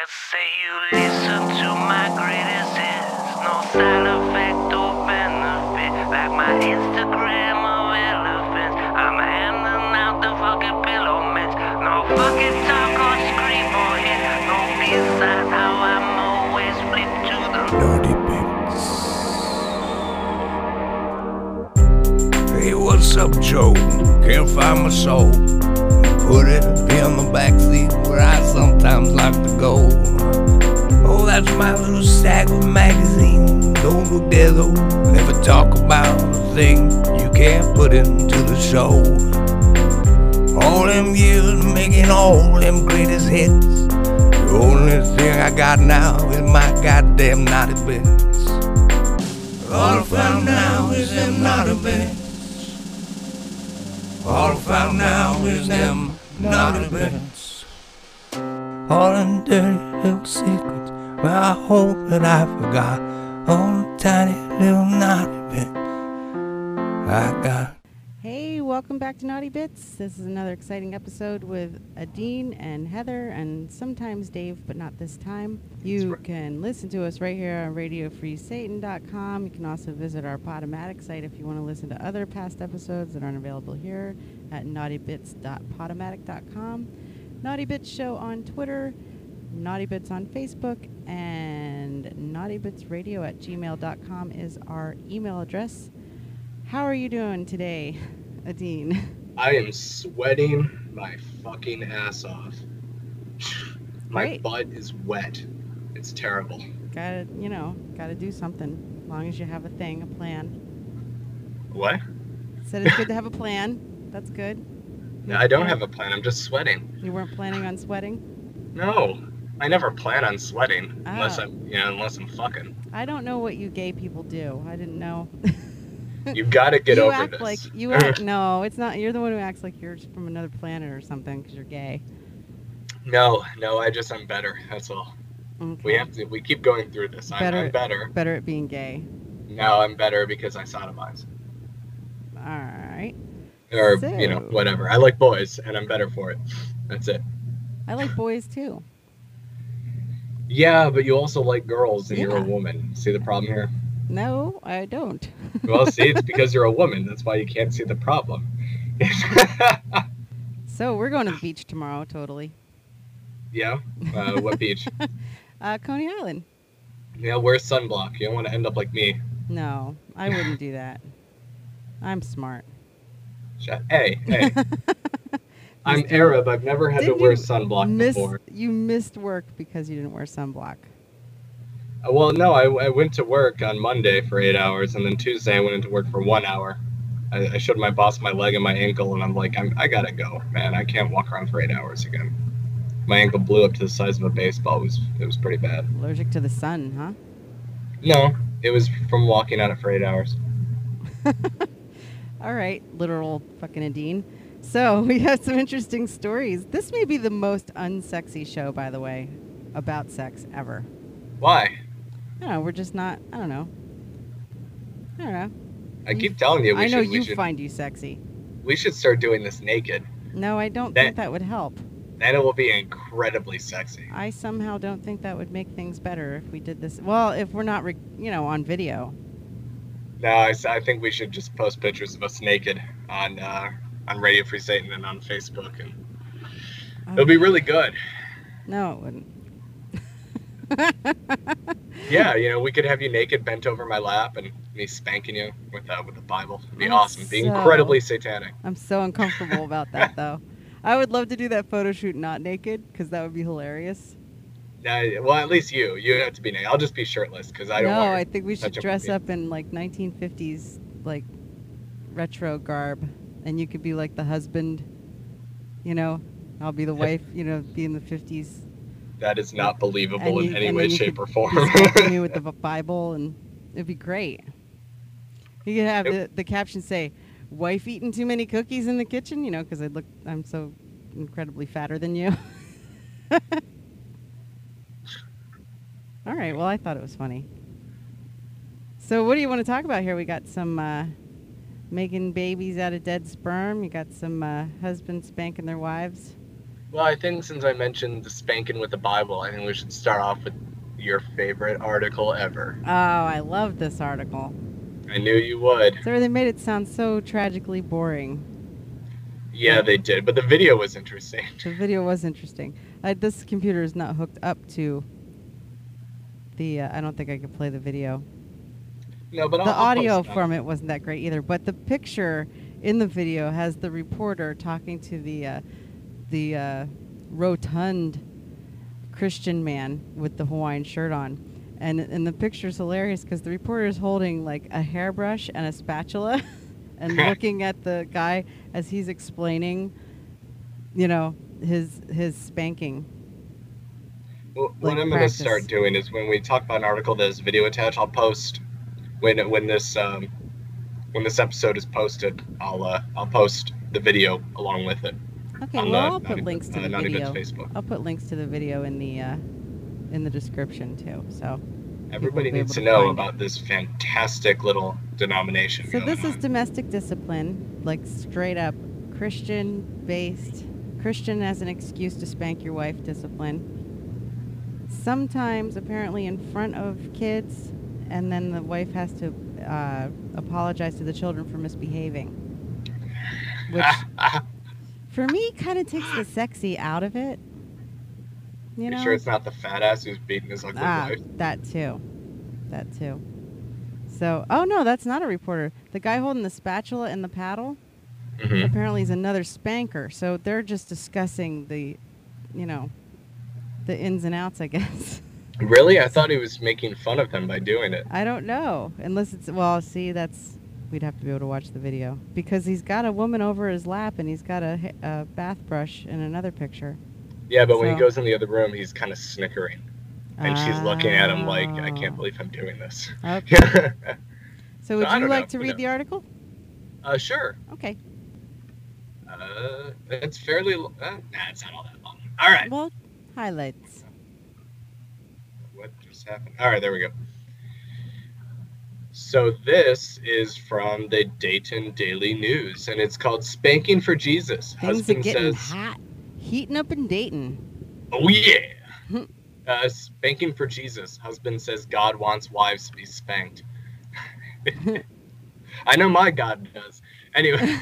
say you listen to my greatest hits. No side effect or benefit. Like my Instagram of elephants. I'm handing out the fucking pillow mitts. No fucking talk or scream or hit. No B-side, how I'm always flipped to the naughty bits. Hey, what's up, Joe? Can't find my soul. Put it in the backseat where I sometimes like to go. Oh, that's my little stack of magazines. Don't look there though. Never talk about a thing you can't put into the show. All them years making all them greatest hits. The only thing I got now is my goddamn naughty bits. All I found now is them naughty bits. All I found now is them naughty bits. All them dirty little secrets. Well, I hope that I forgot all the tiny little naughty bits I got. Hey, welcome back to Naughty Bits. This is another exciting episode with Adine and Heather and sometimes Dave, but not this time. You can listen to us right here on RadioFreeSatan.com. You can also visit our Podomatic site if you want to listen to other past episodes that aren't available here at naughtybits.podomatic.com. Naughty Bits Show on Twitter, Naughty Bits on Facebook, and naughtybitsradio@gmail.com is our email address. How are you doing today, Adine? I am sweating my fucking ass off. My Great. butt is wet. It's terrible. Gotta do something. As long as you have a thing, a plan. What? Said it's good to have a plan. That's good. No, I don't have a plan. I'm just sweating. You weren't planning on sweating? No, I never plan on sweating unless Oh. unless I'm fucking. I don't know what you gay people do. I didn't know. You gotta get you over act this. like you act. No, it's not. You're the one who acts like you're from another planet or something because you're gay. No, I'm better. That's all. Okay. We keep going through this. I'm better. Better at being gay. No, I'm better because I sodomize. All right. Or, So- whatever. I like boys, and I'm better for it. That's it. I like boys too. Yeah, but you also like girls, and you're a Yeah. woman. See the problem here? No, I don't. Well, see, it's because you're a woman. That's why you can't see the problem. So we're going to the beach tomorrow. Totally. Yeah? What beach? Coney Island. Yeah, wear sunblock. You don't want to end up like me. No, I wouldn't do that. I'm smart. Hey. I'm Arab. I've never had to Didn't wear you sunblock before. You missed work because you didn't wear sunblock. Well, no, I went to work on Monday for 8 hours, and then Tuesday I went into work for 1 hour. I showed my boss my leg and my ankle, and I'm like, I gotta go, man. I can't walk around for 8 hours again. My ankle blew up to the size of a baseball. It was pretty bad. Allergic to the sun, huh? No, it was from walking on it for 8 hours. All right, literal fucking Adine. So we have some interesting stories. This may be the most unsexy show, by the way, about sex ever. Why? I don't know. We're just not. I don't know. I keep telling you, I know you find you sexy. we should start doing this naked. No, I don't think that would help. Then it will be incredibly sexy. I somehow don't think that would make things better if we did this. Well, if we're not, on video. No, I think we should just post pictures of us naked on Radio Free Satan and on Facebook, and it'll be really good. No, it wouldn't. Yeah, we could have you naked, bent over my lap, and me spanking you with the Bible. It'd be I'm awesome. It'd be so- incredibly satanic. I'm so uncomfortable about that, though. I would love to do that photo shoot not naked, because that would be hilarious. Well, at least you have to be naked. I'll just be shirtless because I don't No, want. I think we should touch dress me. up in like 1950s like retro garb, and you could be like the husband, I'll be the wife, be in the 50s. That is not believable And in you- any and way, then you shape, could or form. be spanking me with the Bible, and it'd be great. You could have the caption say, "Wife eating too many cookies in the kitchen," because I'm so incredibly fatter than you. All right. Well, I thought it was funny. So, what do you want to talk about here? We got some making babies out of dead sperm. You got some husbands spanking their wives. Well, I think since I mentioned the spanking with the Bible, I think we should start off with your favorite article ever. Oh, I love this article. I knew you would. So they made it sound so tragically boring. Yeah, they did, but the video was interesting. The video was interesting. This computer is not hooked up to the. I don't think I could play the video. No, but The I'll audio post from it wasn't that great either. But the picture in the video has the reporter talking to the rotund Christian man with the Hawaiian shirt on. And the picture's hilarious because the reporter is holding like a hairbrush and a spatula and looking at the guy as he's explaining, his spanking. Well, what I'm going to start doing is when we talk about an article that has video attached, I'll post when this episode is posted. I'll post the video along with it. Okay, I'll put links to the video. Facebook. I'll put links to the video in the description too. So everybody needs to know about this fantastic little denomination. So this is domestic discipline, like straight up Christian-based, Christian as an excuse to spank your wife discipline. Sometimes apparently in front of kids, and then the wife has to apologize to the children for misbehaving, which for me kind of takes the sexy out of it. You know? Sure it's not the fat ass who's beating his ugly wife? That too. So, oh no, that's not a reporter. The guy holding the spatula and the paddle apparently is another spanker. So they're just discussing the ins and outs, I guess. Really? I thought he was making fun of them by doing it. I don't know. Unless it's, we'd have to be able to watch the video. Because he's got a woman over his lap and he's got a bath brush in another picture. Yeah, but when he goes in the other room, he's kind of snickering. And she's looking at him like, I can't believe I'm doing this. Okay. So would you like to read the article? Sure. Okay. It's fairly... it's not all that long. All right. Well, highlights. What just happened? All right, there we go. So this is from the Dayton Daily News, and it's called Spanking for Jesus. Things Husband are getting says, hot. Heating up in Dayton. Oh, yeah. Spanking for Jesus. Husband says God wants wives to be spanked. I know my God does. Anyway.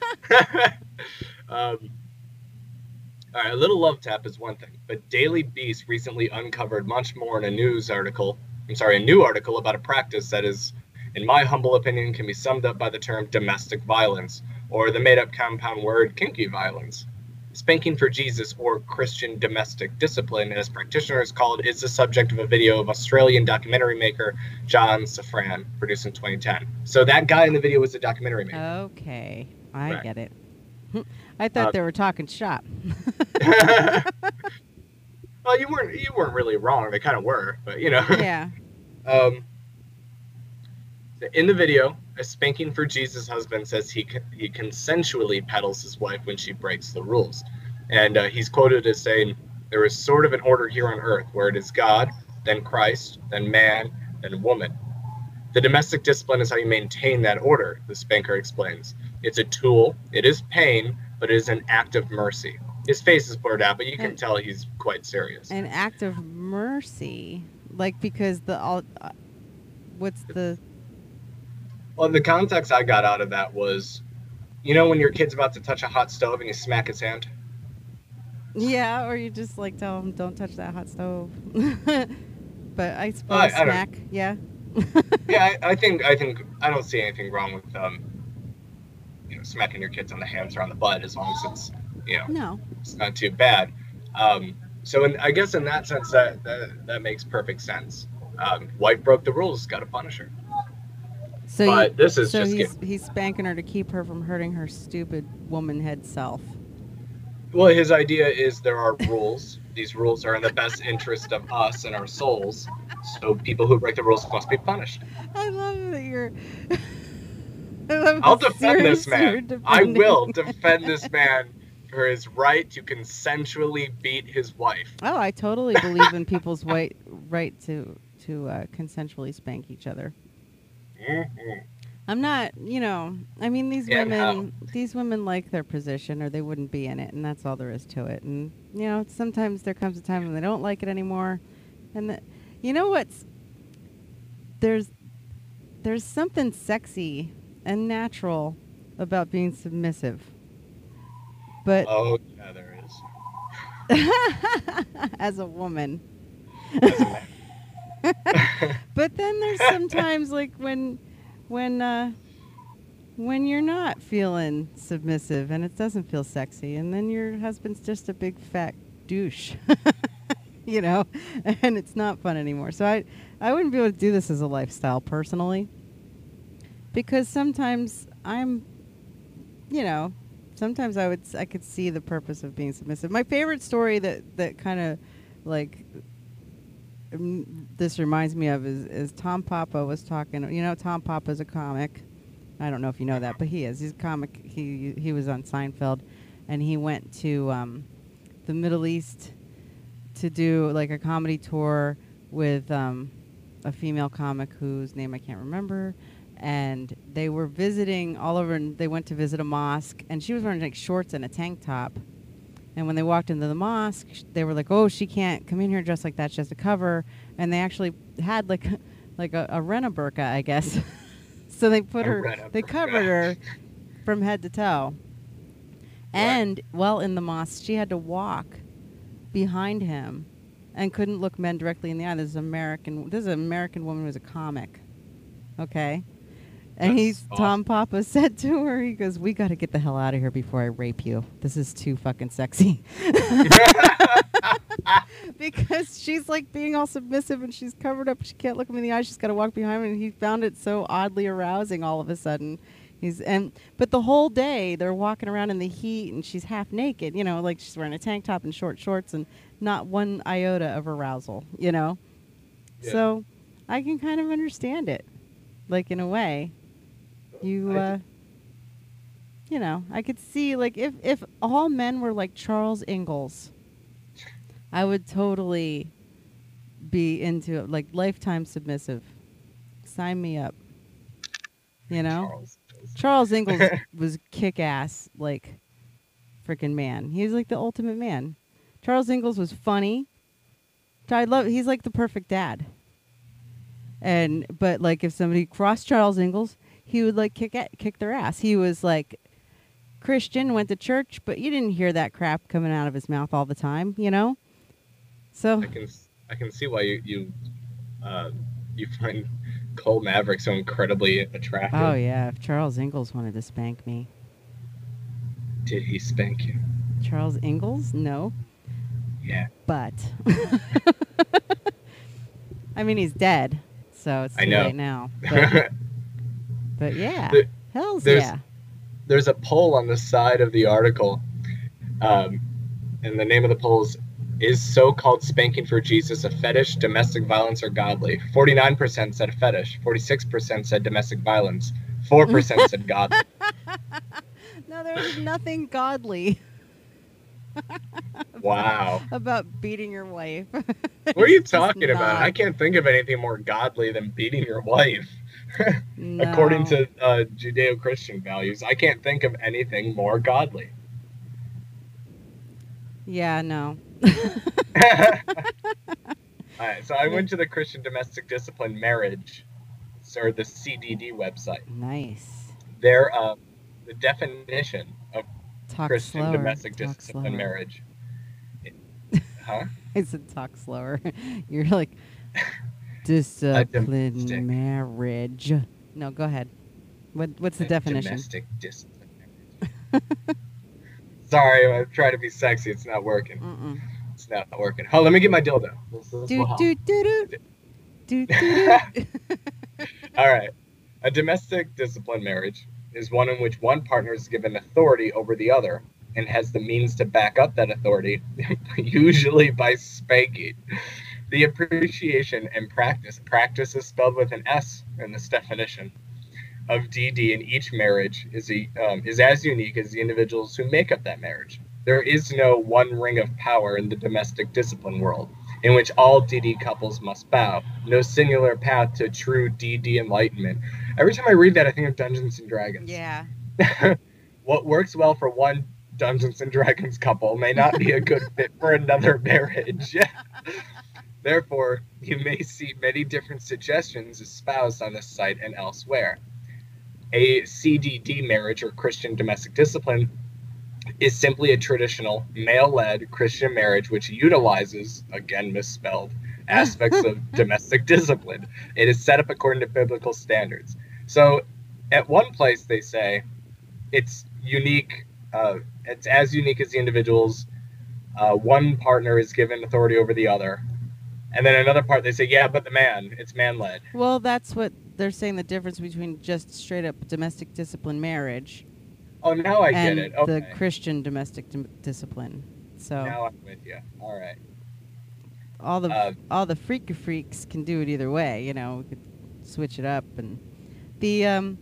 All right, a little love tap is one thing, but Daily Beast recently uncovered much more in a new article about a practice that is, in my humble opinion, can be summed up by the term domestic violence, or the made-up compound word kinky violence. Spanking for Jesus, or Christian domestic discipline, as practitioners call it, is the subject of a video of Australian documentary maker John Safran, produced in 2010. So that guy in the video was a documentary maker. Okay, I get it. I thought they were talking shop. Well, you weren't really wrong. They kind of were, but Yeah. In the video, a Spanking for Jesus husband says he consensually peddles his wife when she breaks the rules. And he's quoted as saying, "There is sort of an order here on earth where it is God, then Christ, then man, then woman. The domestic discipline is how you maintain that order," the spanker explains. "It's a tool, it is pain, but it is an act of mercy." His face is blurred out, but you can tell he's quite serious. An act of mercy? Like, because what's the... Well, the context I got out of that was, when your kid's about to touch a hot stove and you smack his hand? Yeah, or you just, like, tell him, don't touch that hot stove. But I suppose smack, yeah. Yeah, I think I don't see anything wrong with smacking your kids on the hands or on the butt, as long as it's no, it's not too bad. So I guess in that sense that makes perfect sense. Wife broke the rules, got to punish her. So he's spanking her to keep her from hurting her stupid woman head self. Well, his idea is there are rules. These rules are in the best interest of us and our souls. So people who break the rules must be punished. I love that you're... I'll defend this man. I will defend this man for his right to consensually beat his wife. Oh, I totally believe in people's right to consensually spank each other. Mm-hmm. I'm not, I mean, these women like their position or they wouldn't be in it, and that's all there is to it. And, you know, sometimes there comes a time when they don't like it anymore. And you know what's, there's something sexy and natural about being submissive. But Oh, yeah, there is. as a woman. As a man. But then there's sometimes like when you're not feeling submissive and it doesn't feel sexy, and then your husband's just a big fat douche, you know, and it's not fun anymore. So I wouldn't be able to do this as a lifestyle personally, because sometimes sometimes I could see the purpose of being submissive. My favorite story that kind of like this reminds me of is Tom Papa was talking. You know, Tom Papa's a comic. I don't know if you know that, but he is. He's a comic. He was on Seinfeld, and he went to the Middle East to do like a comedy tour with a female comic whose name I can't remember. And they were visiting all over, and they went to visit a mosque, and she was wearing like shorts and a tank top. And when they walked into the mosque, they were like, "Oh, she can't come in here dressed like that. She has to cover." And they actually had like a rena burqa, I guess. So they they covered her from head to toe. And while in the mosque, she had to walk behind him and couldn't look men directly in the eye. This is an American woman who was a comic. Okay. And That's awesome. Tom Papa said to her, he goes, "We got to get the hell out of here before I rape you. This is too fucking sexy." Because she's like being all submissive and she's covered up. She can't look him in the eye. She's got to walk behind him. And he found it so oddly arousing all of a sudden. But the whole day they're walking around in the heat and she's half naked, you know, like she's wearing a tank top and short shorts and not one iota of arousal, you know? Yeah. So I can kind of understand it, like in a way. You know, I could see like if all men were like Charles Ingalls, I would totally be into it, like lifetime submissive. Sign me up. You know? Charles Ingalls was kick-ass, like, freaking man. He was like the ultimate man. Charles Ingalls was funny. He's like the perfect dad. But like if somebody crossed Charles Ingalls, he would like kick their ass. He was like Christian, went to church, but you didn't hear that crap coming out of his mouth all the time, you know? So I can see why you find Cole Maverick so incredibly attractive. Oh yeah, if Charles Ingalls wanted to spank me. Did he spank you? Charles Ingalls? No. Yeah. But I mean, he's dead, so it's too late now. But yeah, yeah. There's a poll on the side of the article, and the name of the poll is so-called spanking for Jesus a fetish, domestic violence, or godly? 49% said fetish, 46% said domestic violence, 4% said godly. No, there's nothing godly. Wow. About beating your wife. What are you talking about? I can't think of anything more godly than beating your wife. No. According to Judeo-Christian values, I can't think of anything more godly. Yeah, no. All right, so I went to the Christian Domestic Discipline Marriage, or the CDD website. Nice. There, the definition of talk Christian slower. Domestic Discipline marriage. Huh? I said talk slower. You're like, discipline marriage. No, go ahead. What's the definition? Domestic discipline marriage. Sorry, I'm trying to be sexy. It's not working. Mm-mm. It's not working. Oh, let me get my dildo. All right. A domestic discipline marriage is one in which one partner is given authority over the other and has the means to back up that authority, usually by spanking. The appreciation and practice is spelled with an S in this definition, of DD in each marriage is as unique as the individuals who make up that marriage. There is no one ring of power in the domestic discipline world, in which all DD couples must bow. No singular path to true DD enlightenment. Every time I read that, I think of Dungeons and Dragons. Yeah. What works well for one Dungeons and Dragons couple may not be a good fit for another marriage. Therefore, you may see many different suggestions espoused on this site and elsewhere. A CDD marriage, or Christian domestic discipline, is simply a traditional male-led Christian marriage which utilizes, again misspelled, aspects of domestic discipline. It is set up according to biblical standards. So at one place they say it's unique, it's as unique as the individuals. One partner is given authority over the other. And then another part they say, yeah, but the man, it's man-led. Well, that's what they're saying, the difference between just straight up domestic discipline marriage. Oh, now I and get it. Okay. the Christian domestic discipline. So now I'm with you. All right. all the freaks can do it either way. You know, we could switch it up. And the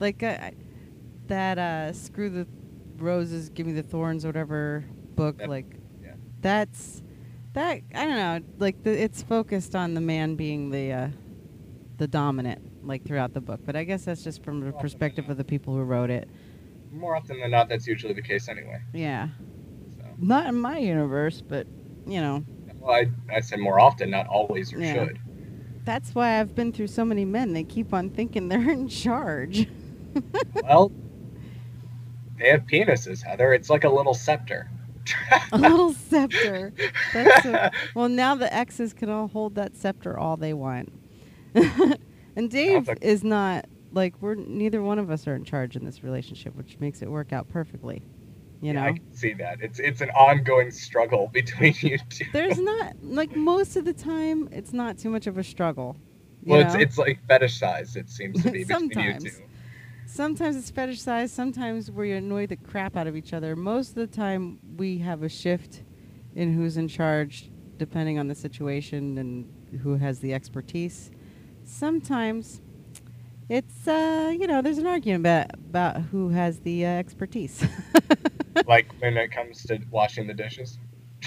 that Screw the Roses, Give Me the Thorns, or whatever book, Yep. like Yeah. that's that. I don't know. Like it's focused on the man being the dominant, like throughout the book. But I guess that's just from the perspective of the people who wrote it. More often than not, that's usually the case anyway. Yeah. So. Not in my universe, but you know. Well, I say more often, not always, or Yeah. should. That's why I've been through so many men. They keep on thinking they're in charge. Well, they have penises, Heather. It's like a little scepter. A little scepter. Well, now the exes can all hold that scepter all they want. And Dave is not, like, neither one of us are in charge in this relationship, which makes it work out perfectly. You know? I can see that. It's an ongoing struggle between you two. There's not, like, most of the time, it's not too much of a struggle. Well, it's like fetishized, it seems to be, between Sometimes. you two. Sometimes it's fetishized. Sometimes we annoy the crap out of each other. Most of the time, we have a shift in who's in charge, depending on the situation and who has the expertise. Sometimes it's, there's an argument about who has the expertise. Like when it comes to washing the dishes.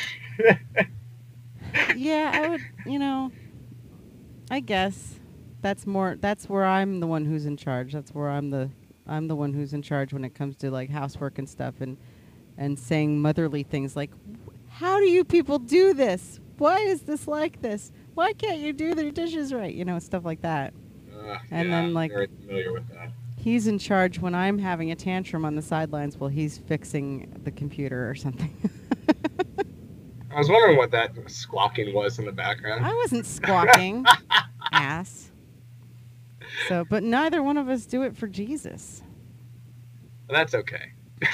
Yeah, I would, I guess that's where I'm the one who's in charge. That's where I'm the one who's in charge when it comes to like housework and stuff, and saying motherly things like, how do you people do this? Why is this like this? Why can't you do their dishes right? Stuff like that. And then like, I'm very familiar with that. He's in charge when I'm having a tantrum on the sidelines while he's fixing the computer or something. I was wondering what that squawking was in the background. I wasn't squawking, ass. So, but neither one of us do it for Jesus. That's okay.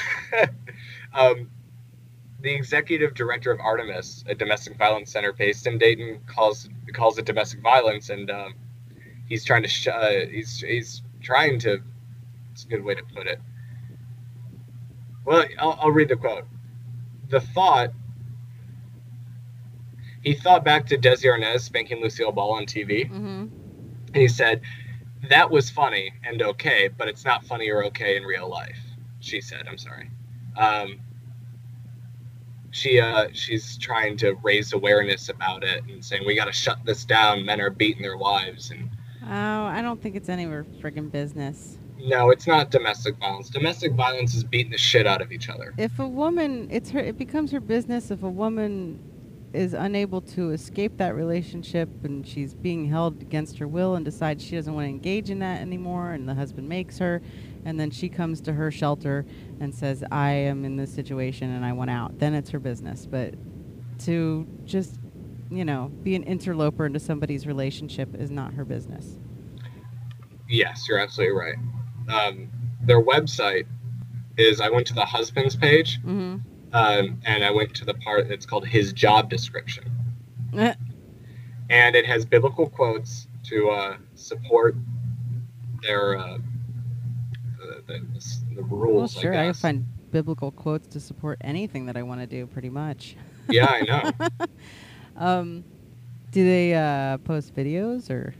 The executive director of Artemis, a domestic violence center based in Dayton, calls it domestic violence, and he's trying to he's trying to. It's a good way to put it. Well, I'll read the quote. He thought back to Desi Arnaz spanking Lucille Ball on TV, and he said, "That was funny and okay, but it's not funny or okay in real life." She said, "I'm sorry." She's trying to raise awareness about it and saying we got to shut this down. Men are beating their wives, and I don't think it's any of her friggin' business. No, it's not domestic violence. Domestic violence is beating the shit out of each other. If a woman, it becomes her business. If a woman is unable to escape that relationship and she's being held against her will and decides she doesn't want to engage in that anymore, and the husband makes her, and then she comes to her shelter and says, I am in this situation and I want out, then it's her business. But to just, be an interloper into somebody's relationship is not her business. Yes, you're absolutely right. Their website is, I went to the husband's page, and I went to the part that's called his job description. And it has biblical quotes to support their the rules. Well, sure, I I guess. find biblical quotes to support anything that I want to do, pretty much. Yeah, I know. Do they post videos or?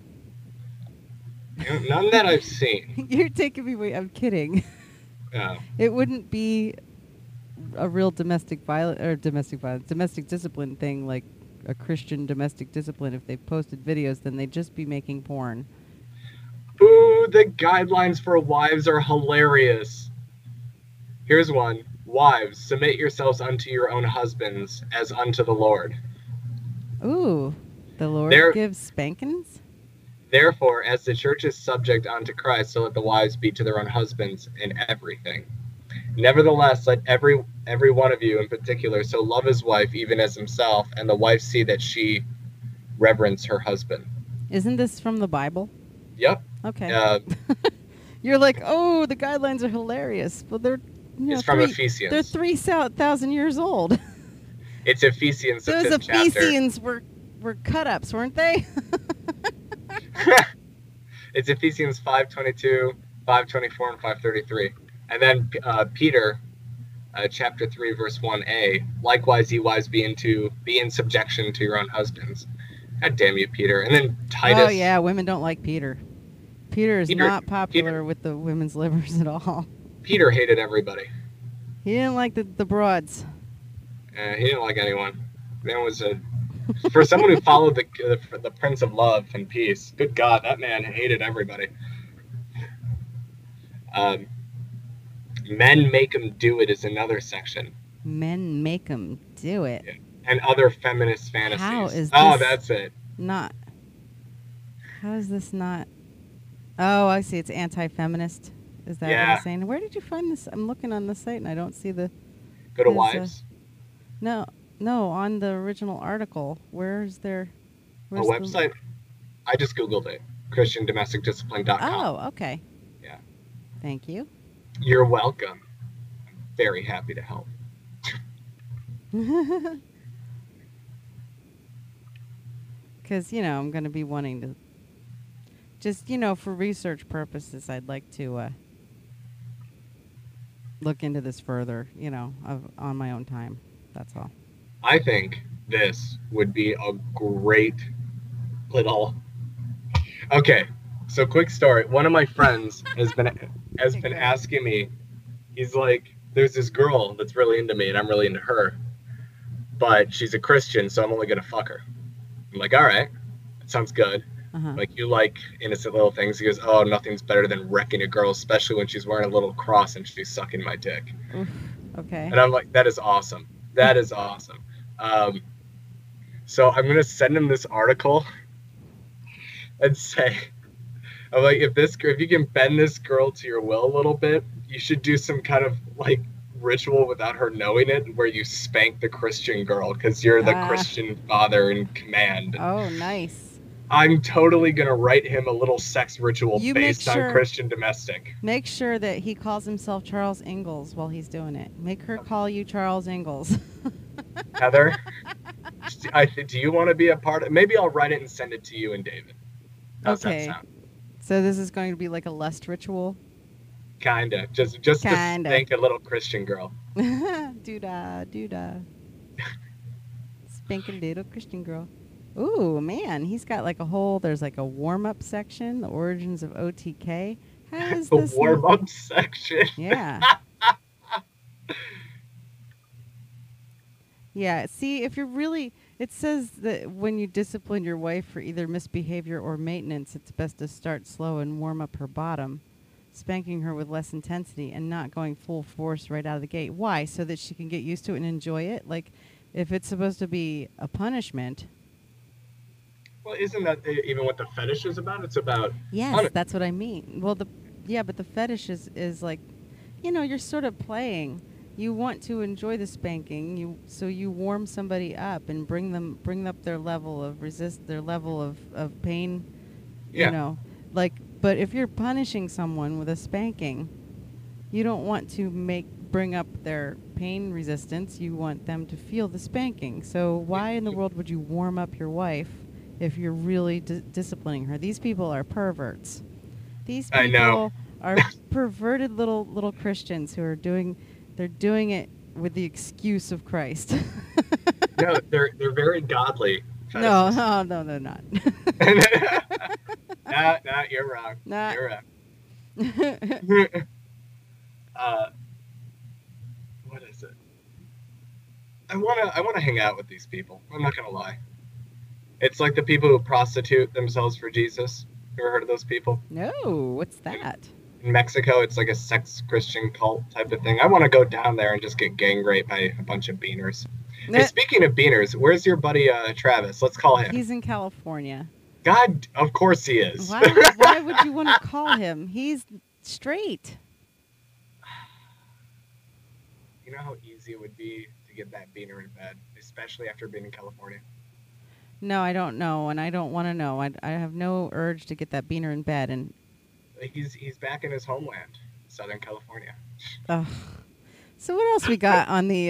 None that I've seen. You're taking me away. I'm kidding. Oh. It wouldn't be a real domestic discipline thing, like a Christian domestic discipline. If they posted videos, then they'd just be making porn. Ooh, the guidelines for wives are hilarious. Here's one. Wives, submit yourselves unto your own husbands as unto the Lord. Ooh, the Lord There- gives spankings? Therefore, as the church is subject unto Christ, so let the wives be to their own husbands in everything. Nevertheless, let every one of you in particular so love his wife even as himself, and the wife see that she reverence her husband. Isn't this from the Bible? Yep. Okay. You're like, oh, the guidelines are hilarious. Well, they're It's from Ephesians. They're 3,000 years old. It's Ephesians, the Those 5th chapter. Ephesians were cut-ups, weren't they? It's Ephesians 5:22, 5:24, and 5:33. And then Peter, chapter 3, verse 1a. Likewise, ye wives, be in subjection to your own husbands. God damn you, Peter. And then Titus. Oh yeah, women don't like Peter. Peter is not popular with the women's livers at all. Peter hated everybody. He didn't like the broads. He didn't like anyone. Man was for someone who followed the Prince of Love and Peace. Good God, that man hated everybody. Men make him do it is another section. Men make them do it. Yeah. And other feminist fantasies. How is Oh, this that's it. not? How is this not? Oh, I see. It's anti-feminist. Is that what it's saying? Where did you find this? I'm looking on the site and I don't see the. Go to There's Wives. No, on the original article. Where's their? A website? I just Googled it. ChristianDomesticDiscipline.com. Oh, okay. Yeah. Thank you. You're welcome. I'm very happy to help. Because, I'm going to be wanting to. Just, for research purposes, I'd like to look into this further, on my own time. That's all. I think this would be a great little. Okay, so quick story. One of my friends has been asking me. He's like, "There's this girl that's really into me, and I'm really into her, but she's a Christian, so I'm only gonna fuck her." I'm like, "All right, that sounds good." Like, you like innocent little things. He goes, "Oh, nothing's better than wrecking a girl, especially when she's wearing a little cross and she's sucking my dick." Oof, okay. And I'm like, "That is awesome. That is awesome." So I'm gonna send him this article and say, I'm like, if you can bend this girl to your will a little bit, you should do some kind of like ritual without her knowing it, where you spank the Christian girl because you're the Christian father in command. Oh, nice. I'm totally gonna write him a little sex ritual based on Christian Domestic. Make sure that he calls himself Charles Ingalls while he's doing it. Make her call you Charles Ingalls. Heather, do you want to be a part of it? Maybe I'll write it and send it to you and David. How's that sound? So this is going to be like a lust ritual? Kinda. Just to spank a little Christian girl. Doo-dah. Spanking little Christian girl. Ooh, man, he's got like there's like a warm-up section, the origins of OTK. How is this? The warm-up section? Yeah. Yeah, see, if you're really, it says that when you discipline your wife for either misbehavior or maintenance, it's best to start slow and warm up her bottom, spanking her with less intensity and not going full force right out of the gate. Why? So that she can get used to it and enjoy it? Like, if it's supposed to be a punishment. Well, isn't that even what the fetish is about? It's about... Yes, that's what I mean. Well, but the fetish is like, you're sort of playing. You want to enjoy the spanking, so you warm somebody up and bring up their level of of pain. Yeah. But if you're punishing someone with a spanking, you don't want to bring up their pain resistance. You want them to feel the spanking. So why in the world would you warm up your wife if you're really disciplining her? These people are perverts. These people are perverted little Christians who are doing it with the excuse of Christ. No, they're very godly. No, they're not. Nah, you're wrong. You're wrong. What is it? I wanna hang out with these people. I'm not gonna lie. It's like the people who prostitute themselves for Jesus. You ever heard of those people? No, what's that? in Mexico. It's like a sex Christian cult type of thing. I want to go down there and just get gang raped by a bunch of beaners. Hey, speaking of beaners, where's your buddy Travis? Let's call him. He's in California. God, of course he is. Why would you want to call him? He's straight. You know how easy it would be to get that beaner in bed, especially after being in California? No, I don't know, and I don't want to know. I have no urge to get that beaner in bed. And he's back in his homeland, Southern California. So what else we got on the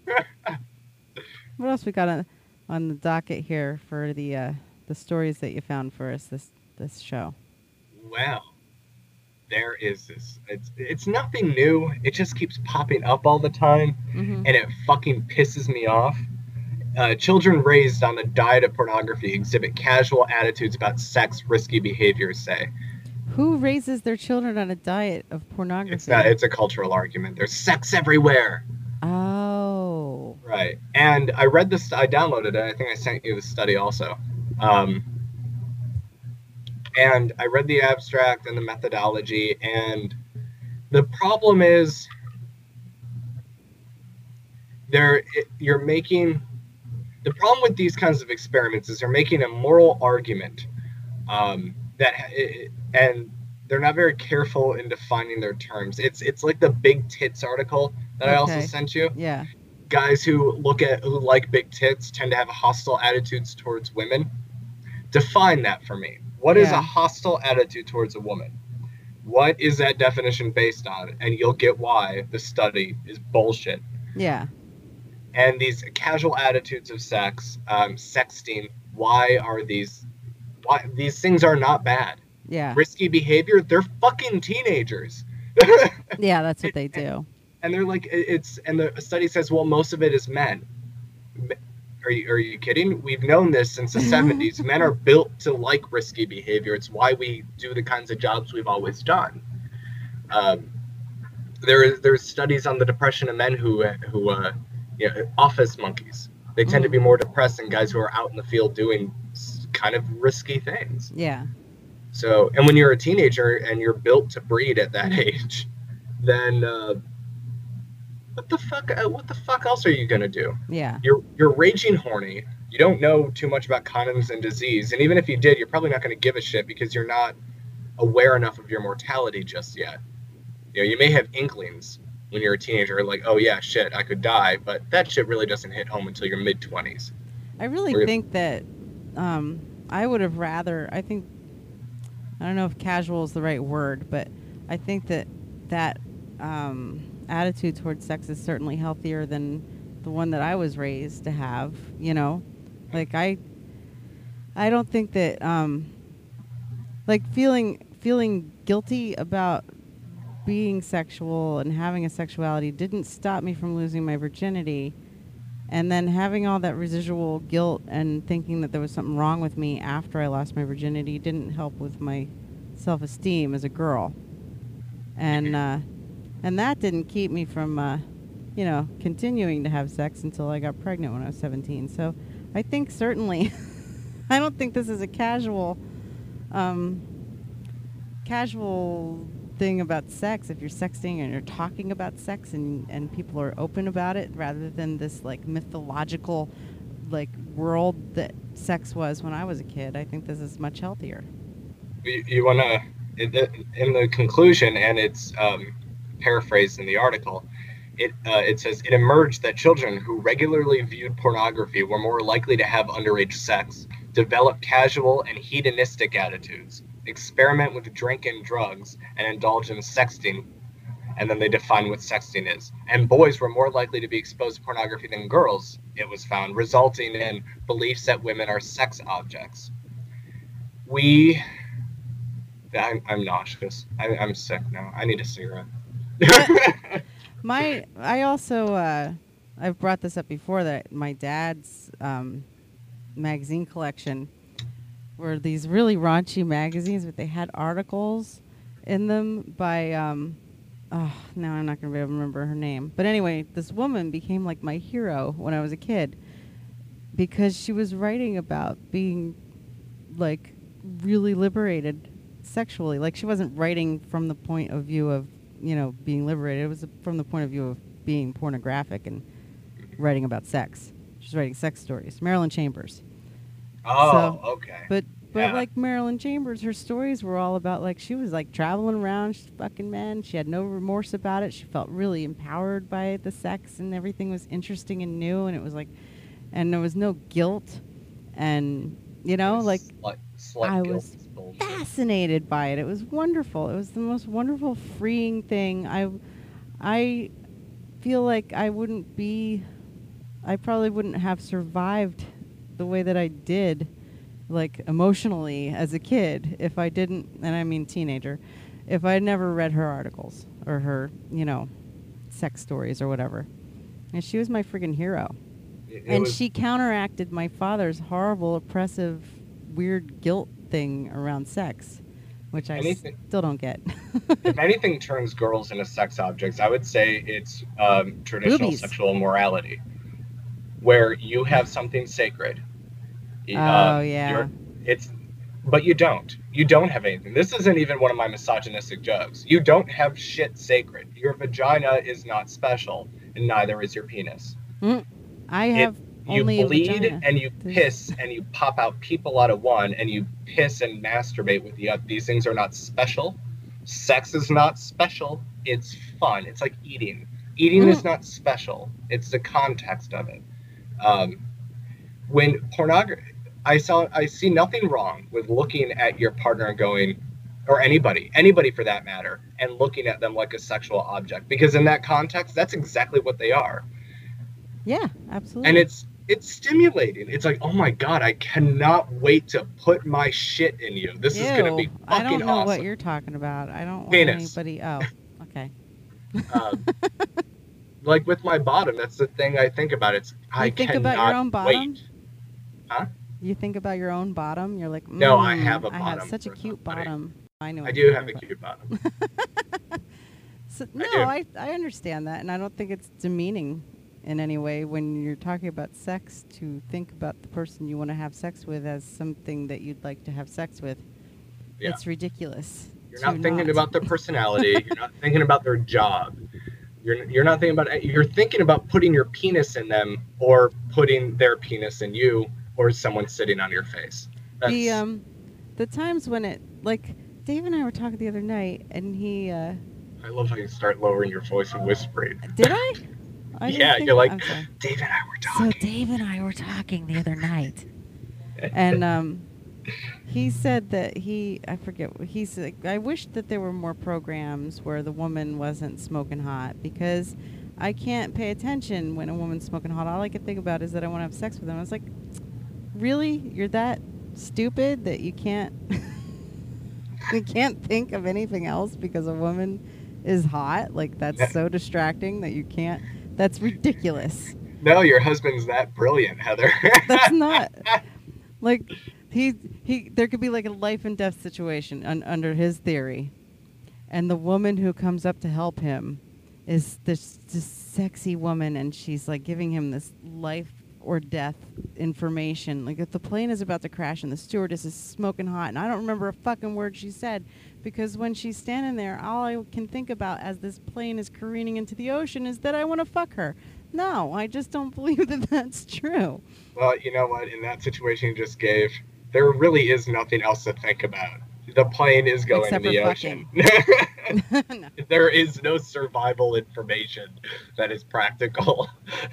what else we got on the docket here for the stories that you found for us this show? Well, there is this. It's nothing new. It just keeps popping up all the time, and it fucking pisses me off. Children raised on a diet of pornography exhibit casual attitudes about sex, risky behaviors, say. Who raises their children on a diet of pornography? It's a cultural argument. There's sex everywhere. Oh. Right. And I read this. I downloaded it. I think I sent you the study also. And I read the abstract and the methodology. And the problem is you're making... The problem with these kinds of experiments is they're making a moral argument and they're not very careful in defining their terms. It's like the big tits article that I also sent you. Yeah. Guys who like big tits tend to have hostile attitudes towards women. Define that for me. What is a hostile attitude towards a woman? What is that definition based on? And you'll get why the study is bullshit. Yeah. And these casual attitudes of sex, sexting, why these things are not bad. Yeah. Risky behavior, they're fucking teenagers. Yeah, that's what they do. And they're like, and the study says, well, most of it is men. Are you kidding? We've known this since the 70s. Men are built to like risky behavior. It's why we do the kinds of jobs we've always done. There's studies on the depression of men who office monkeys. They tend to be more depressed than guys who are out in the field doing kind of risky things. Yeah. So, and when you're a teenager and you're built to breed at that age, then what the fuck else are you gonna do? Yeah. You're raging horny. You don't know too much about condoms and disease, and even if you did, you're probably not gonna give a shit because you're not aware enough of your mortality just yet. You may have inklings when you're a teenager, like, oh yeah, shit, I could die, but that shit really doesn't hit home until your mid-20s. I really think that I would have rather, I don't know if casual is the right word, but I think that attitude towards sex is certainly healthier than the one that I was raised to have, Like, I don't think that, like, feeling guilty about being sexual and having a sexuality didn't stop me from losing my virginity, and then having all that residual guilt and thinking that there was something wrong with me after I lost my virginity didn't help with my self-esteem as a girl, and that didn't keep me from continuing to have sex until I got pregnant when I was 17. So I think certainly I don't think this is a casual thing about sex. If you're sexting and you're talking about sex and people are open about it, rather than this like mythological like world that sex was when I was a kid, I think this is much healthier. You want to, in the conclusion, and it's paraphrased in the article, it says, it emerged that children who regularly viewed pornography were more likely to have underage sex, develop casual and hedonistic attitudes, experiment with drink and drugs, and indulge in sexting, and then they define what sexting is. And boys were more likely to be exposed to pornography than girls, it was found, resulting in beliefs that women are sex objects. I'm nauseous. I'm sick now. I need a cigarette. I also, I've brought this up before, that my dad's magazine collection were these really raunchy magazines, but they had articles in them by, now I'm not going to be able to remember her name. But anyway, this woman became like my hero when I was a kid because she was writing about being like really liberated sexually. Like, she wasn't writing from the point of view of, being liberated. It was from the point of view of being pornographic and writing about sex. She's writing sex stories. Marilyn Chambers. Oh, okay. But Yeah. like Marilyn Chambers, her stories were all about, like, she was like traveling around, she's fucking men. She had no remorse about it. She felt really empowered by the sex, and everything was interesting and new, and it was like, and there was no guilt, and like Slut I guilt was is bullshit. fascinated by it. It was wonderful. It was the most wonderful, freeing thing. I feel like I probably wouldn't have survived the way that I did, like, emotionally as a kid, if I didn't, and I mean teenager, if I had never read her articles or her, sex stories or whatever. And she was my friggin' hero. And she counteracted my father's horrible, oppressive, weird guilt thing around sex, which I still don't get. If anything turns girls into sex objects, I would say it's traditional Boobies. sexual morality, where you have something sacred. Yeah. But you don't. You don't have anything. This isn't even one of my misogynistic jokes. You don't have shit sacred. Your vagina is not special, and neither is your penis. I have only you a bleed vagina. and you piss and you pop out people out of one, and you piss and masturbate with the other. These things are not special. Sex is not special. It's fun. It's like eating. Eating is not special. It's the context of it. When pornography, I see nothing wrong with looking at your partner and going, or anybody for that matter, and looking at them like a sexual object, because in that context, that's exactly what they are. Yeah, absolutely. And it's stimulating. It's like, oh my God, I cannot wait to put my shit in you. This is going to be fucking awesome. I don't know what you're talking about. I don't want Penis. anybody. Oh, okay. Like with my bottom, that's the thing I think about. I think cannot about your own bottom? wait. Huh? You think about your own bottom? You're like, No, I have a I bottom have such a for cute somebody. bottom. I know. I do have a cute bottom. So, I no, do. I understand that, and I don't think it's demeaning in any way when you're talking about sex to think about the person you want to have sex with as something that you'd like to have sex with. Yeah. It's ridiculous. You're not thinking about their personality. You're not thinking about their job. You're not thinking about. You're thinking about putting your penis in them, or putting their penis in you, or someone sitting on your face. That's, the times when it, like, Dave and I were talking the other night, and he. I love how you start lowering your voice and whispering. Did I? I didn't Yeah, think- you're like, I'm sorry. Dave and I were talking. So Dave and I were talking the other night, and he said that I forget, he said, I wish that there were more programs where the woman wasn't smoking hot, because I can't pay attention when a woman's smoking hot. All I can think about is that I want to have sex with them. I was like, really? You're that stupid that you can't you can't think of anything else because a woman is hot? Like, that's so distracting that you can't. That's ridiculous. No, your husband's that brilliant, Heather. That's not, like, he there could be like a life and death situation under his theory, and the woman who comes up to help him is this sexy woman, and she's like giving him this life or death information. Like, if the plane is about to crash and the stewardess is smoking hot, and I don't remember a fucking word she said, because when she's standing there, all I can think about as this plane is careening into the ocean is that I want to fuck her. No, I just don't believe that that's true. Well, you know what? In that situation you just gave, there really is nothing else to think about. The plane is going Except in the for ocean. No. There is no survival information that is practical.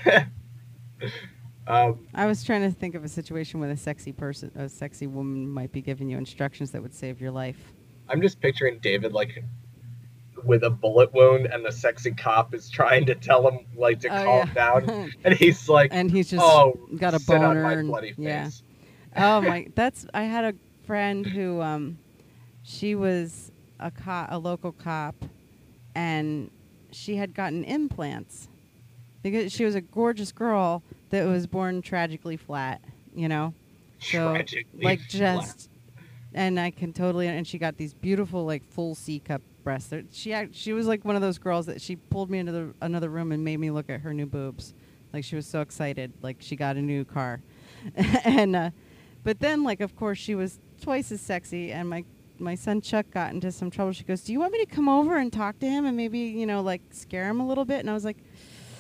I was trying to think of a situation where a sexy woman might be giving you instructions that would save your life. I'm just picturing David like with a bullet wound, and the sexy cop is trying to tell him like to calm down, and he's like, and he's just got a sit on boner. my And, bloody yeah. face. Oh my! I had a friend who, she was a local cop, and she had gotten implants because she was a gorgeous girl that was born tragically flat. You know, so Tragically like flat. just. And I can totally, and she got these beautiful, like, full C cup breasts. She was like one of those girls that she pulled me into another room and made me look at her new boobs. Like, she was so excited, like she got a new car. And but then, like, of course, she was twice as sexy. And my my son Chuck got into some trouble. She goes, "Do you want me to come over and talk to him and maybe, you know, like scare him a little bit?" And I was like,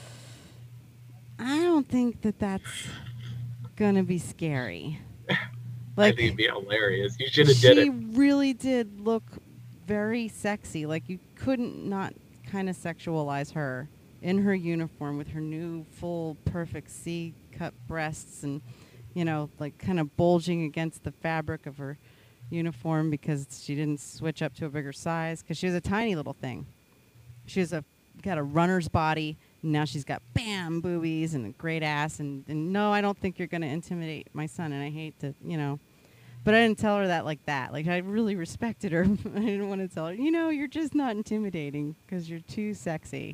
I don't think that's gonna be scary. I think it'd be hilarious. You should have did it. She really did look very sexy. Like, you couldn't not kind of sexualize her in her uniform with her new full perfect C-cup breasts and, you know, like kind of bulging against the fabric of her uniform because she didn't switch up to a bigger size because she was a tiny little thing. She was got a runner's body. Now she's got bam boobies and a great ass. And no, I don't think you're going to intimidate my son. And I hate to, you know, but I didn't tell her that like that. Like, I really respected her. I didn't want to tell her, you know, you're just not intimidating because you're too sexy.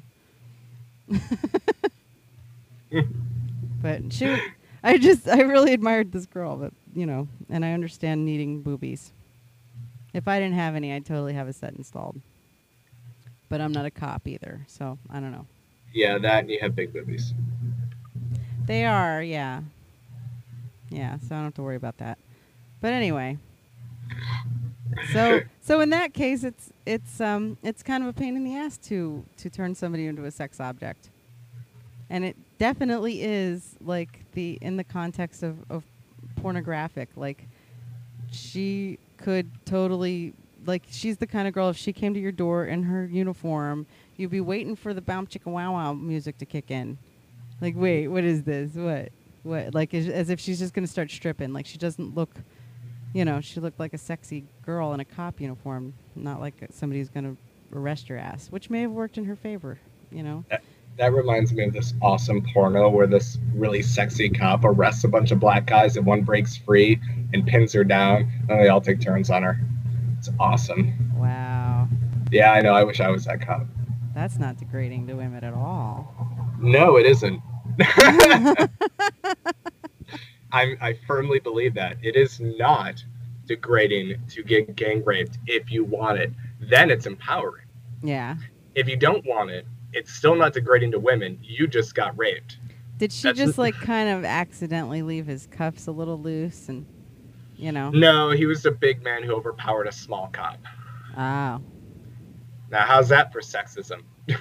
But I really admired this girl, but, you know, and I understand needing boobies. If I didn't have any, I'd totally have a set installed. But I'm not a cop either, so I don't know. Yeah, that and you have big boobies. They are, yeah. Yeah, so I don't have to worry about that. But anyway. So in that case, it's kind of a pain in the ass to turn somebody into a sex object. And it definitely is, like, in the context of pornographic. Like, she could totally, like, she's the kind of girl, if she came to your door in her uniform, you'd be waiting for the Bounce Chicka Wow Wow music to kick in. Like, wait, what is this? What? Like, as if she's just going to start stripping. Like, she doesn't look, you know, she looked like a sexy girl in a cop uniform, not like somebody who's going to arrest your ass, which may have worked in her favor, you know? That reminds me of this awesome porno where this really sexy cop arrests a bunch of black guys and one breaks free and pins her down, and they all take turns on her. It's awesome. Wow. Yeah, I know. I wish I was that cop. That's not degrading to women at all. No, it isn't. I firmly believe that. It is not degrading to get gang raped if you want it. Then it's empowering. Yeah. If you don't want it, it's still not degrading to women. You just got raped. Did she just like kind of accidentally leave his cuffs a little loose and, you know? No, he was a big man who overpowered a small cop. Oh. Now, how's that for sexism?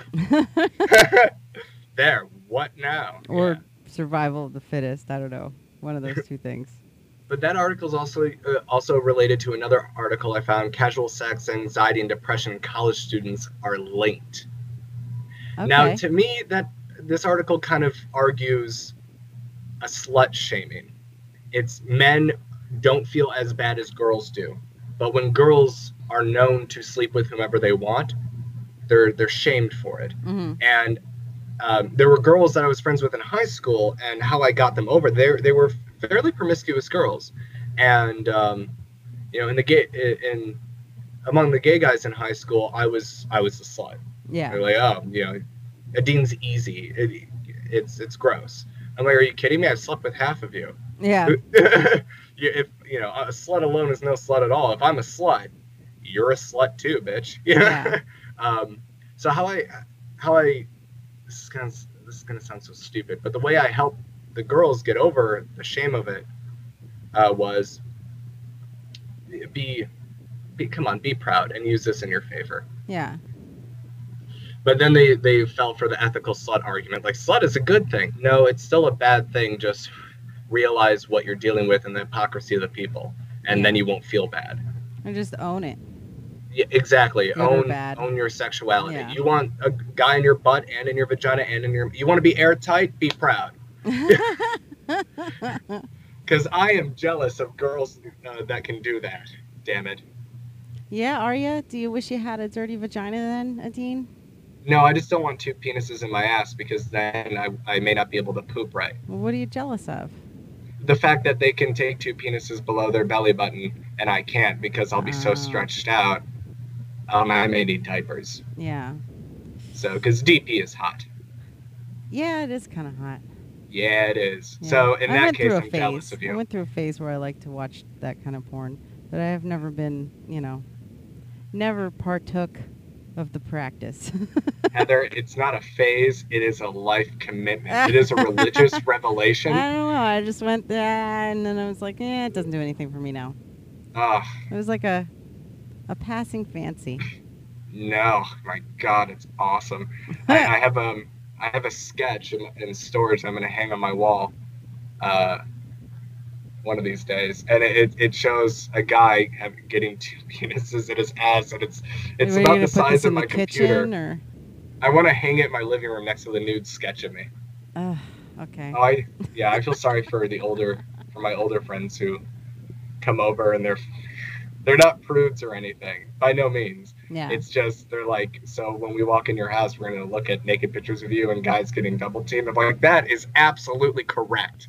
There, what now? Or survival of the fittest. I don't know. One of those two things. But that article is also related to another article I found. Casual sex, anxiety, and depression in college students are linked. Okay. Now, to me, this article kind of argues a slut shaming. It's men don't feel as bad as girls do. But when girls are known to sleep with whomever they want, they're shamed for it. Mm-hmm. And there were girls that I was friends with in high school, and how I got them over, they were fairly promiscuous girls. And you know, among the gay guys in high school, I was the slut. Yeah. They're like, oh, you know, Adin's easy. It's gross. I'm like, are you kidding me? I've slept with half of you. Yeah. If you know, a slut alone is no slut at all. If I'm a slut, you're a slut too, bitch. Yeah. So how I this is gonna sound so stupid, but the way I helped the girls get over the shame of it was be proud and use this in your favor. Yeah. But then they fell for the ethical slut argument. Like, slut is a good thing. No, it's still a bad thing. Just realize what you're dealing with and the hypocrisy of the people, and then you won't feel bad. And just own it. Yeah, exactly. Own your sexuality. Yeah. You want a guy in your butt and in your vagina and you want to be airtight? Be proud. Because I am jealous of girls that can do that. Damn it. Yeah, are you? Do you wish you had a dirty vagina then, Adine? No, I just don't want two penises in my ass because then I may not be able to poop right. Well, what are you jealous of? The fact that they can take two penises below their belly button and I can't because I'll be so stretched out. I may need diapers. Yeah. So, because DP is hot. Yeah, it is kind of hot. Yeah, it is. Yeah. So, in that case, I'm jealous of you. I went through a phase where I like to watch that kind of porn, but I have never been, never partook of the practice. Heather, it's not a phase. It is a life commitment. It is a religious revelation. I don't know. I just went there, and then I was like, it doesn't do anything for me now. It was like a A passing fancy. No, my God, it's awesome. I have a sketch in storage I'm gonna hang on my wall one of these days, and it shows a guy getting 2 penises in his ass, and it's Ready about to the put size this of in my the computer. kitchen or? I want to hang it in my living room next to the nude sketch of me. Okay. Oh, I feel sorry for my older friends who come over, and they're not prudes or anything, by no means. Yeah. It's just they're like, so when we walk in your house, we're gonna look at naked pictures of you and guys getting double teamed. I'm like, that is absolutely correct.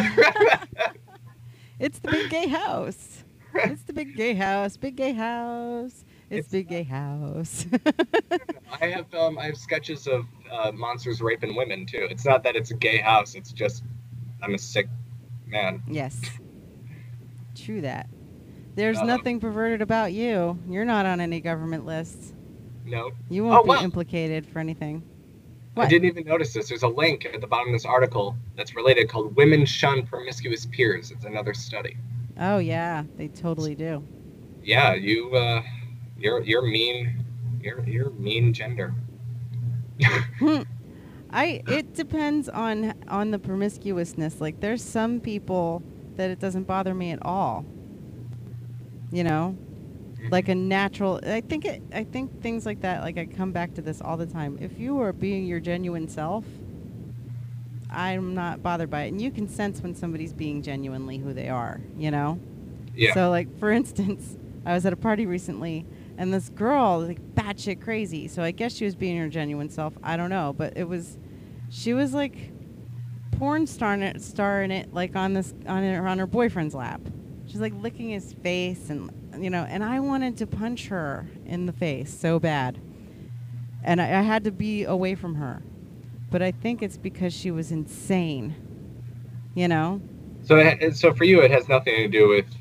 It's the big gay house. It's the big gay house. Big gay house. It's big gay house. I have sketches of monsters raping women too. It's not that it's a gay house. It's just I'm a sick man. Yes. True that. There's nothing perverted about you. You're not on any government lists. No. You won't be implicated for anything. What? I didn't even notice this. There's a link at the bottom of this article that's related called "Women Shun Promiscuous Peers." It's another study. Oh yeah, they totally do. Yeah, you're mean. You're mean gender. It depends on the promiscuousness. Like there's some people that it doesn't bother me at all. You know? Like a natural I think things like that, like I come back to this all the time. If you are being your genuine self, I'm not bothered by it. And you can sense when somebody's being genuinely who they are, you know? Yeah. So like for instance, I was at a party recently and this girl, like batshit crazy. So I guess she was being her genuine self. I don't know, but she was like porn starring it like on her boyfriend's lap. She's like licking his face and and I wanted to punch her in the face so bad. And I had to be away from her. But I think it's because she was insane. You know? So for you, it has nothing to do with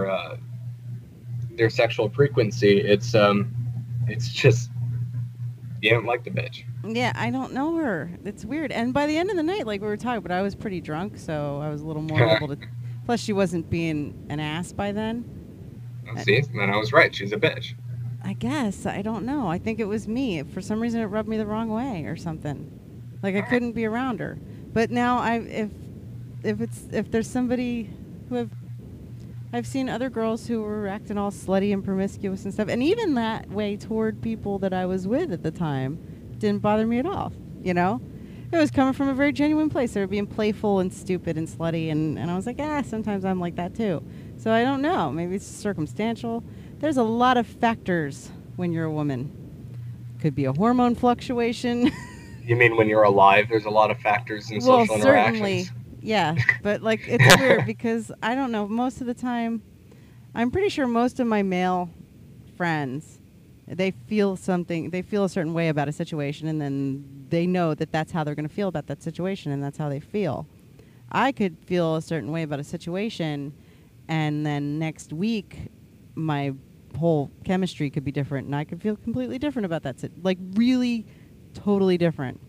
their sexual frequency. It's just you don't like the bitch. Yeah, I don't know her. It's weird. And by the end of the night, like we were talking, but I was pretty drunk, so I was a little more able to. Plus, she wasn't being an ass by then. Oh, see, then I was right. She's a bitch. I guess. I don't know. I think it was me. For some reason, it rubbed me the wrong way or something. Like I couldn't be around her. But now, if there's somebody who I've seen other girls who were acting all slutty and promiscuous and stuff, and even that way toward people that I was with at the time didn't bother me at all. You know, it was coming from a very genuine place. They were being playful and stupid and slutty, and I was like, sometimes I'm like that too. So I don't know. Maybe it's circumstantial. There's a lot of factors when you're a woman. Could be a hormone fluctuation. You mean when you're alive? There's a lot of factors in social interactions. Certainly. Yeah, but like it's weird because I don't know. Most of the time, I'm pretty sure most of my male friends, they feel a certain way about a situation, and then they know that that's how they're going to feel about that situation, and that's how they feel. I could feel a certain way about a situation, and then next week, my whole chemistry could be different, and I could feel completely different about that. Like really, totally different.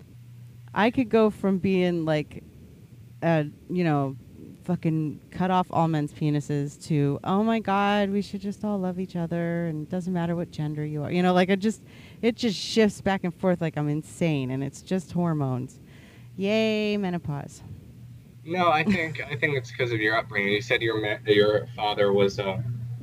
I could go from being like, fucking cut off all men's penises to, oh my God, we should just all love each other and it doesn't matter what gender you are. It just shifts back and forth like I'm insane and it's just hormones. Yay, menopause. No, I think it's because of your upbringing. You said your father was I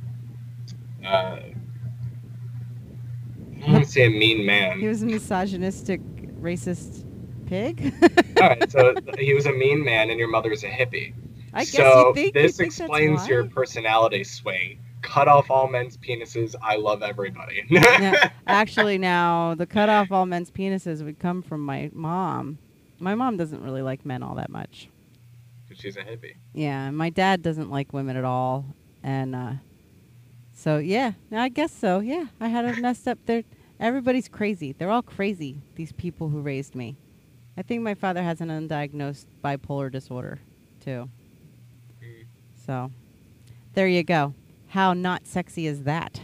don't want to say a mean man. He was a misogynistic, racist pig. All right, so he was a mean man, and your mother's a hippie. I guess you think this that's explains why? your personality swing. Cut off all men's penises. I love everybody. Yeah, actually, now the cut off all men's penises would come from my mom. My mom doesn't really like men all that much. Because she's a hippie. Yeah, my dad doesn't like women at all, and so yeah, I guess so. Yeah, I had a messed up there. Everybody's crazy. They're all crazy. These people who raised me. I think my father has an undiagnosed bipolar disorder, too. So, there you go. How not sexy is that?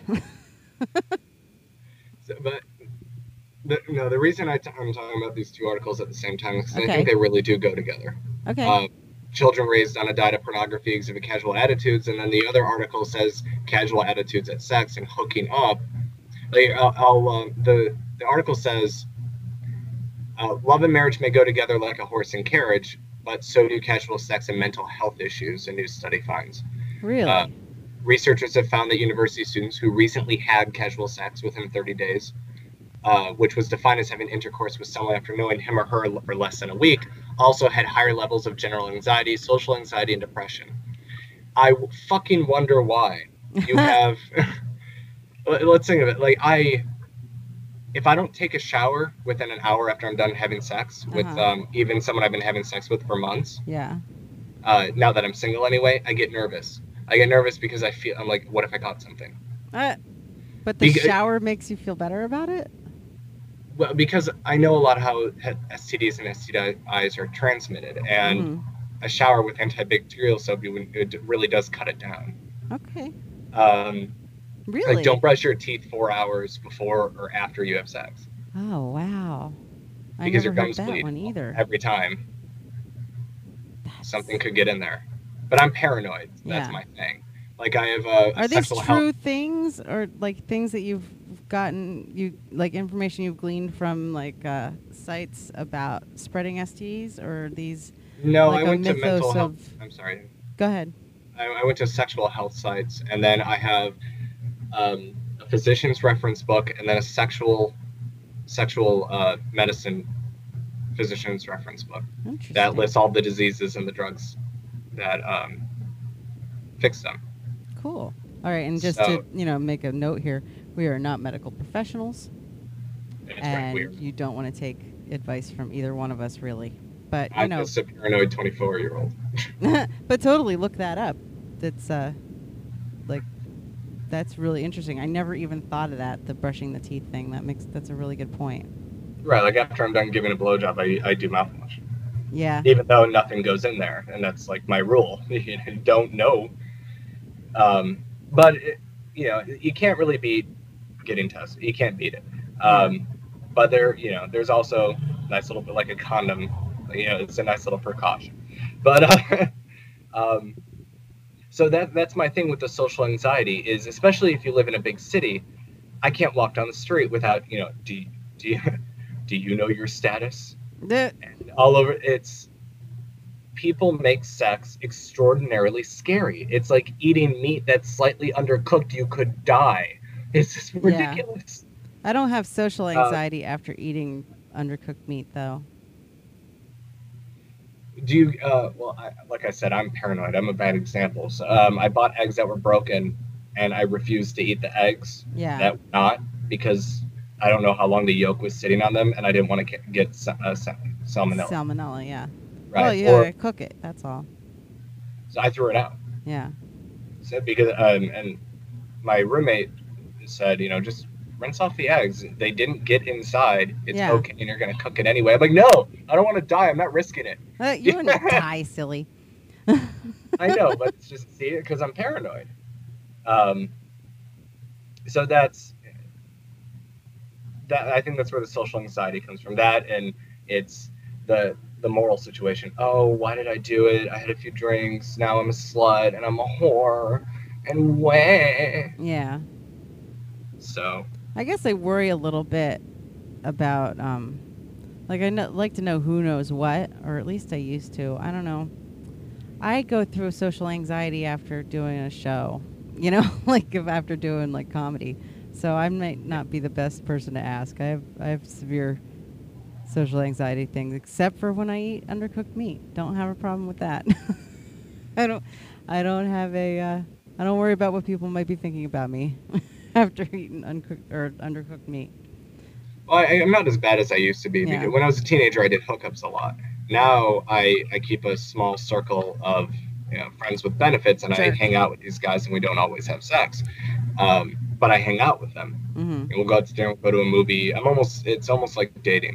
The reason I'm talking about these two articles at the same time is because Okay. I think they really do go together. Okay. children raised on a diet of pornography exhibit casual attitudes, and then the other article says casual attitudes at sex and hooking up. The article says love and marriage may go together like a horse and carriage, but so do casual sex and mental health issues, a new study finds. Really? Researchers have found that university students who recently had casual sex within 30 days, which was defined as having intercourse with someone after knowing him or her for less than a week, also had higher levels of general anxiety, social anxiety, and depression. I fucking wonder why. You have... Let's think of it. Like, if I don't take a shower within an hour after I'm done having sex with even someone I've been having sex with for months, yeah. Now that I'm single anyway, I get nervous. I get nervous because I'm like, what if I caught something? But the shower makes you feel better about it? Well, because I know a lot of how STDs and STIs are transmitted, and a shower with antibacterial soap, it really does cut it down. Okay. Really? Like, don't brush your teeth 4 hours before or after you have sex. Oh, wow. Because your never gums heard that bleed one either. every time. Something could get in there. But I'm paranoid. That's my thing. Like, I have Are these true things, or like things that you've gotten, like information you've gleaned from like sites about spreading STDs, or are these? No, like I went to mental health. I'm sorry. Go ahead. I went to sexual health sites, and then I have a physician's reference book, and then a sexual medicine physician's reference book that lists all the diseases and the drugs that fix them. Cool. All right, and just to make a note here, we are not medical professionals, and you don't want to take advice from either one of us, really. But I'm just a paranoid 24-year-old. But totally look that up. That's that's really interesting. I never even thought of that, the brushing the teeth thing. That's a really good point. Right, like after I'm done giving a blowjob, I do mouthwash. Yeah. Even though nothing goes in there, and that's like my rule. You don't know. But you can't really beat getting tested. You can't beat it. But there's also a nice little bit like a condom. It's a nice little precaution. But so that's my thing with the social anxiety is, especially if you live in a big city, I can't walk down the street without do you know your status? And all over it's. People make sex extraordinarily scary. It's like eating meat that's slightly undercooked. You could die. It's just ridiculous. Yeah. I don't have social anxiety after eating undercooked meat, though. Do you? Like I said, I'm paranoid. I'm a bad example. So I bought eggs that were broken, and I refused to eat the eggs. Yeah. That were not, because I don't know how long the yolk was sitting on them, and I didn't want to get salmonella. Salmonella, yeah. Right. Well, yeah, cook it. That's all. So I threw it out. Yeah. So because and my roommate said, just rinse off the eggs. They didn't get inside. It's okay, and you're gonna cook it anyway. I'm like, no, I don't want to die. I'm not risking it. You wouldn't die, silly. I know, but it's just because I'm paranoid. So that's that. I think that's where the social anxiety comes from. That, and it's the moral situation. Oh, why did I do it? I had a few drinks. Now I'm a slut and I'm a whore. And yeah. So I guess I worry a little bit about like to know who knows what, or at least I used to. I don't know. I go through social anxiety after doing a show, like after doing like comedy. So I might not be the best person to ask. I have severe social anxiety things, except for when I eat undercooked meat. Don't have a problem with that. I don't worry about what people might be thinking about me after eating undercooked meat. Well, I'm not as bad as I used to be. Yeah. Because when I was a teenager, I did hookups a lot. Now I keep a small circle of friends with benefits, and I hang out with these guys, and we don't always have sex. But I hang out with them. Mm-hmm. And we'll go out to dinner, we'll go to a movie. It's almost like dating.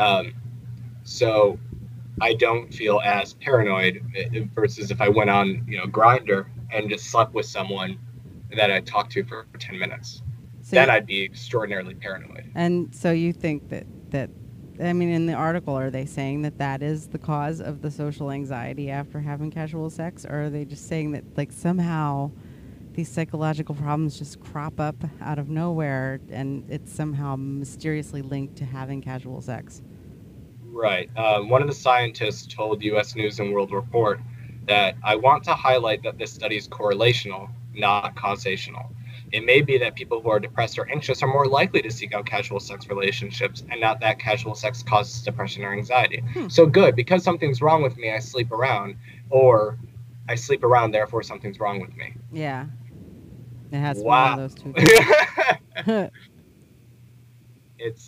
So I don't feel as paranoid versus if I went on, Grindr and just slept with someone that I talked to for 10 minutes. So then I'd be extraordinarily paranoid. And so you think that I mean, in the article, are they saying that that is the cause of the social anxiety after having casual sex, or are they just saying that like somehow these psychological problems just crop up out of nowhere and it's somehow mysteriously linked to having casual sex? Right. One of the scientists told U.S. News and World Report that I want to highlight that this study is correlational, not causational. It may be that people who are depressed or anxious are more likely to seek out casual sex relationships, and not that casual sex causes depression or anxiety. So good, because something's wrong with me, I sleep around, or I sleep around, therefore something's wrong with me. Yeah. It has to Wow. be one of those two things. It's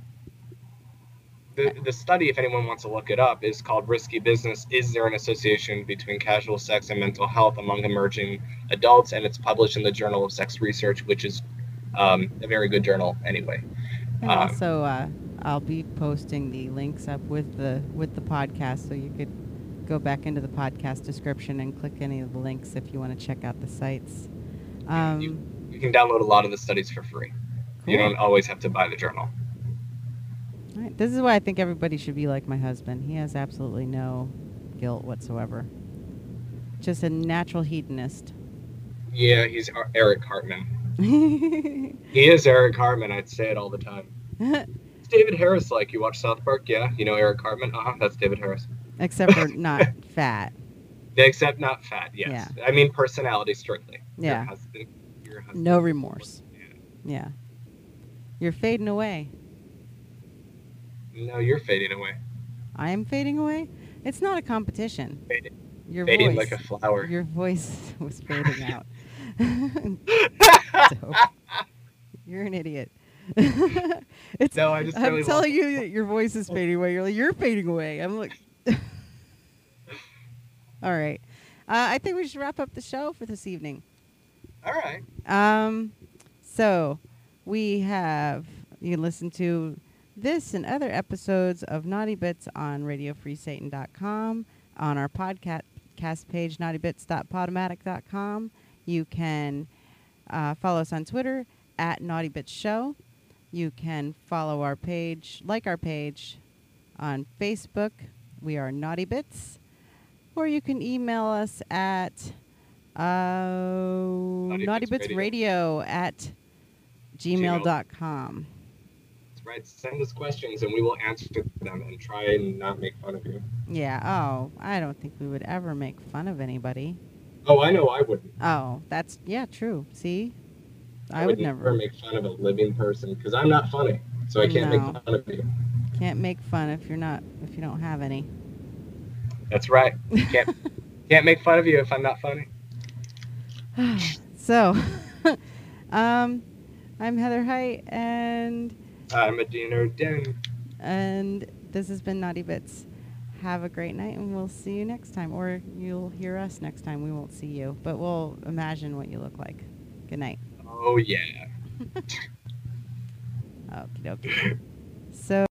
the study, if anyone wants to look it up, is called Risky Business. Is there an association between casual sex and mental health among emerging adults? And it's published in the Journal of Sex Research, which is a very good journal anyway. And also, I'll be posting the links up with the podcast, so you could go back into the podcast description and click any of the links if you want to check out the sites. You can download a lot of the studies for free. Cool. You don't always have to buy the journal. All right. This is why I think everybody should be like my husband. He has absolutely no guilt whatsoever. Just a natural hedonist. Yeah, he's Eric Cartman. He is Eric Cartman. I'd say it all the time. It's David Harris like. You watch South Park? Yeah. You know Eric Cartman? That's David Harris. Except for not fat. Except not fat, yes. Yeah. I mean personality strictly. Yeah. Your husband. No remorse. Yeah. Yeah. You're fading away. No, you're fading away. I am fading away? It's not a competition. Fading, Your fading voice. like a flower. Your voice was fading out. Dope. You're an idiot. It's, No, I just I'm really telling you that your voice is fading away. You're like, you're fading away. I'm like... All right. I think we should wrap up the show for this evening. All right. So we have, you can listen to this and other episodes of Naughty Bits on RadioFreeSatan.com, on our podcast page, naughtybits.podomatic.com. You can follow us on Twitter at Naughty Bits Show. You can follow our page, like our page on Facebook. We are Naughty Bits. Or you can email us at naughtybitsradio@gmail.com. That's right. Send us questions and we will answer them and try and not make fun of you. Yeah. Oh, I don't think we would ever make fun of anybody. Oh, I know I wouldn't. Oh, that's, yeah, true. See? I would would never make fun of a living person because I'm not funny. So I can't No. make fun of you. Can't make fun if you don't have any. That's right. Can't make fun of you if I'm not funny. So, I'm Heather Height, and I'm Adina Den. and this has been Naughty Bits. Have a great night, and we'll see you next time. Or you'll hear us next time. We won't see you, but we'll imagine what you look like. Good night. Oh, yeah. Okie dokie. So...